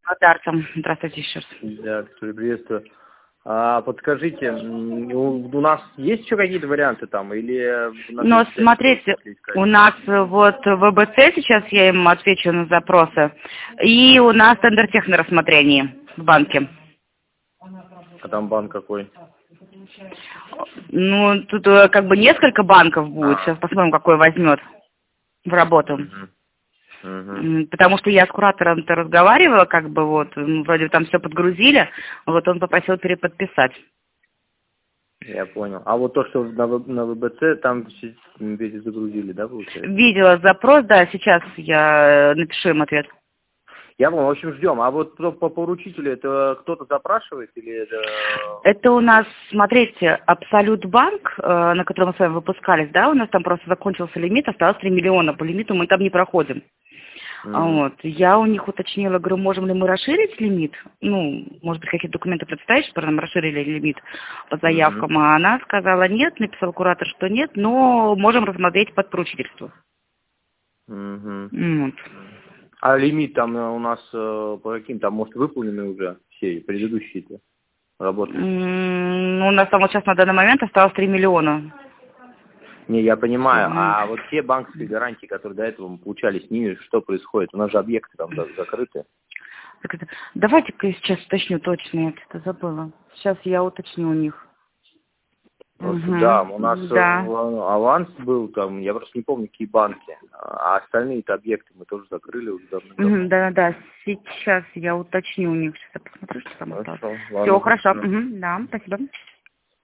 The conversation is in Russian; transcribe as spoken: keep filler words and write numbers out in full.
Дарцем. Здравствуйте еще раз. Да, приветствую. А, подскажите, м, у, у нас есть еще какие-то варианты там, или... Но смотрите, у нас вот вэ бэ цэ, сейчас я им отвечу на запросы, и у нас Тендертех на рассмотрении в банке. А там банк какой? Ну, тут э, как бы несколько банков будет, А. сейчас посмотрим, какой возьмет в работу. Угу. Угу. М, Потому что я с куратором-то разговаривала, как бы вот, м, вроде там все подгрузили, вот он попросил переподписать. Я понял. А вот то, что на, В- на вэ бэ цэ, там все везде загрузили, да, получается? Видела запрос, да, сейчас я э, напишу им ответ. Я понял, в общем, ждем. А вот по, по поручителю это кто-то запрашивает или это... Это у нас, смотрите, Абсолют Банк, э, на котором мы с вами выпускались, да, у нас там просто закончился лимит, осталось три миллиона, по лимиту мы там не проходим. А М. Вот. Я у них уточнила, говорю, можем ли мы расширить лимит? Ну, может быть, какие-то документы представить, что нам расширили лимит по заявкам. Мгм. А она сказала нет, написал куратор, что нет, но можем рассмотреть под поручительство. Мгм. Вот. А лимит там э, у нас э, по каким? Там, может, выполнены уже все предыдущие-то работы? М, Ну, у нас там вот сейчас на данный момент осталось три миллиона. Не, я понимаю. Всё. А вот те банковские гарантии, которые до этого мы получали с ними, что происходит? У нас же объекты там за- закрыты. Так это- Давайте-ка я сейчас уточню точно, я это забыла. Сейчас я уточню у них. Просто да, у нас Угу, э, да. в- аванс был там, я просто не помню, какие банки. А остальные-то объекты мы тоже закрыли уже давно-давно. Да-да-да, сейчас я уточню у них. Сейчас я посмотрю, что там осталось. Хорошо, Все, ладно, хорошо. спасибо. Мгм, да, спасибо.